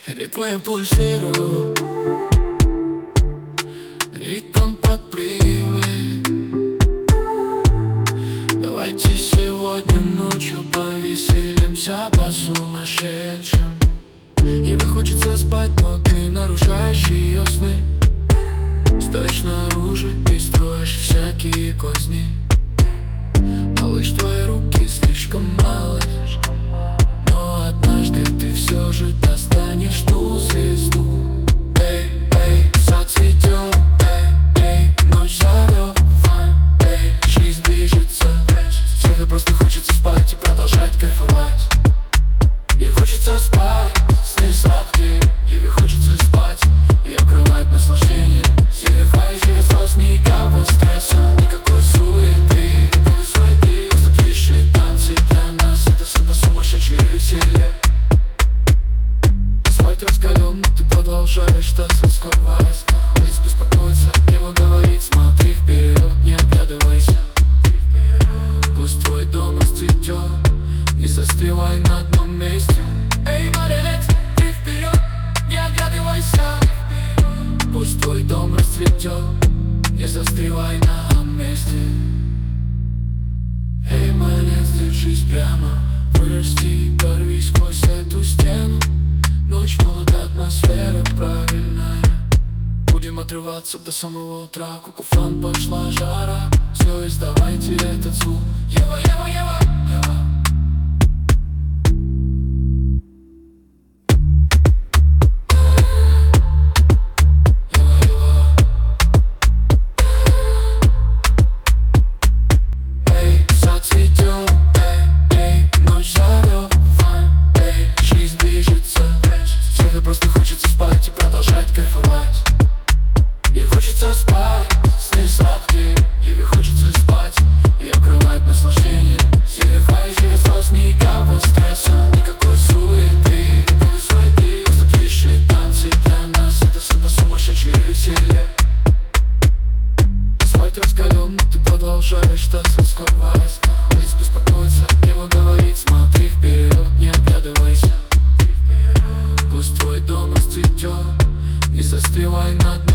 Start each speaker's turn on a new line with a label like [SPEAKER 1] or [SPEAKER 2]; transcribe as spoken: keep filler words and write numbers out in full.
[SPEAKER 1] Ритмы пульсируют, ритм подпрыгивает. Давайте сегодня ночью повеселимся по-сумасшедшим. Тебе хочется спать, но ты нарушаешь ее сны. Стоишь снаружи и строишь всякие козни. Малыш, твои руки слишком малы, но однажды ты все же достанешь ту звезду. Эй, эй, зацветет, эй, эй, ночь зовет, эй, жизнь движется. Тебе просто хочется спать и продолжать кайфовать. Ей хочется спать, сны сладкие. Тебе хочется спать и обрывать наслаждение. Сердце через слез, никакого стресса, никакой суеты. Просто тише танцы для нас, это это сумасшедшее веселье. Асфальт раскален, но ты продолжаешь тосковать. Улица беспокоится, небо говорит: смотри вперед, не оглядывайся. Пусть твой дом расцветет, не застревай на одном месте. Эй, марионет, ты вперед, не оглядывайся. Пусть твой дом расцветет, не застревай на одном месте. Эй, марионет, держись прямо, вырасти, порвись сквозь эту стену. Ночь молода, атмосфера правильная. Будем отрываться до самого утра. Кукуфан, пошла жара. Все, издавайте этот звук. Ева, ева, ева, ева. Просто хочется спать и продолжать кайфовать. Ей хочется спать, сны сладкие. Ей хочется спать и обрывать наслаждение. Сердце через слез, никакого стресса, никакой суеты. Просто тише танцы для нас, это это сумасшедшее веселье. Асфальт раскален, но ты продолжаешь тосковать. Улица беспокоится, небо говорит: смотри вперед, не оглядывайся. Пусть твой дом расцветет, не застревай на дне.